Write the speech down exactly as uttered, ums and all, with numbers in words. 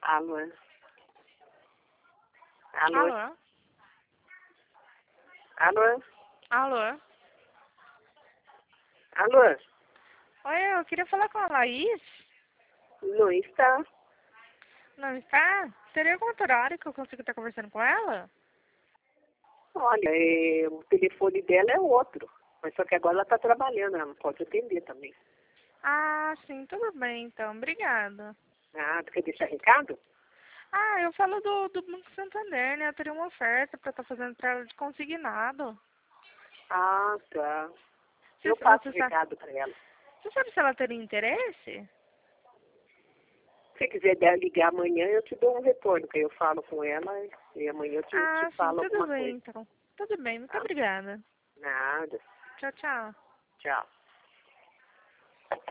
Alô? Alô? Alô? Alô? Alô? Alô? Oi, eu queria falar com a Laís. Não está? Não está? Teria algum outro horário que eu consigo estar conversando com ela? Olha, é, o telefone dela é outro. Mas só que agora ela está trabalhando, ela não pode atender também. Ah, sim, tudo bem então. Obrigada. Ah, tu quer deixar recado? Ah, eu falo do, do Banco Santander, né? Eu teria uma oferta pra estar fazendo pra ela de consignado. Ah, tá. Você, Eu passo o você, sabe, recado para ela. você sabe se ela teria interesse? Se você quiser dar- ligar amanhã, eu te dou um retorno, que aí eu falo com ela e amanhã eu te, te Ah, sim, falo tudo alguma bem coisa. então. Tudo bem, muito Tá? obrigada. Nada. Tchau, tchau. Tchau.